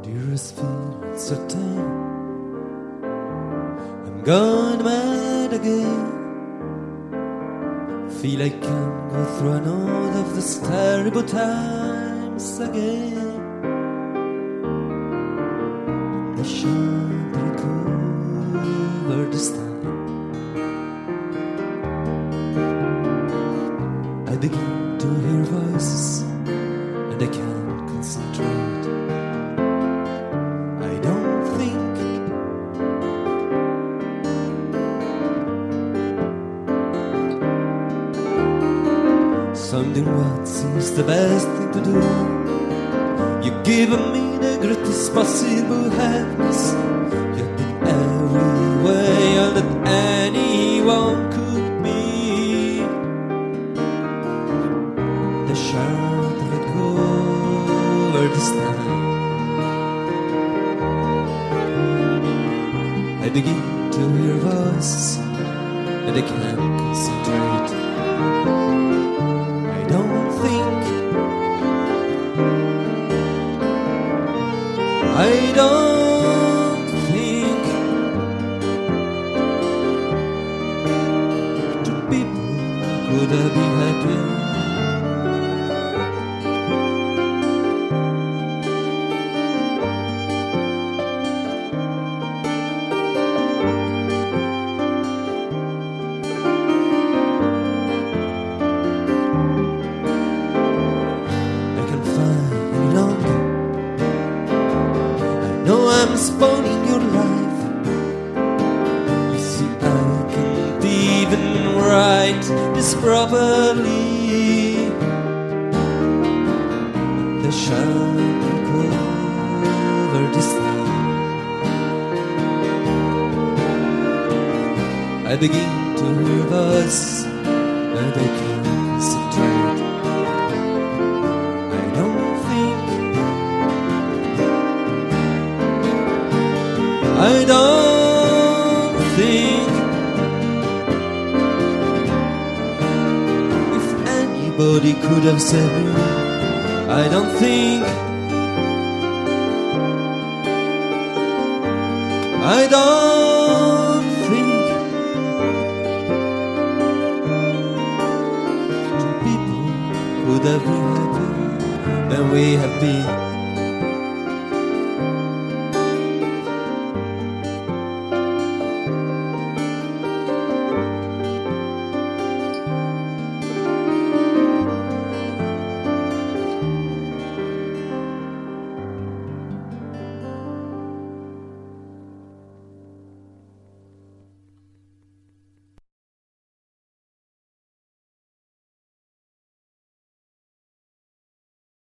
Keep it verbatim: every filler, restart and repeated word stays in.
Dearest, feel certain I'm gone mad again. Feel I can't go through another of these terrible times again. I shan't recover this time. I begin to hear voices and I can't concentrate. I don't think. Something what seems the best thing to do. You've given me the greatest possible happiness. You've been every way all that anyone could be. The shout let go over this time. I begin to hear voices and I can't concentrate. I don't think. I don't think. Two people could have been happy. No, I'm spoiling your life. You see, I can't even write this properly. The shadow cover this time. I begin to hear voices and I can't concentrate. I don't think. I don't think if anybody could have saved me. I don't think. I don't think two people could have been happy than we have been.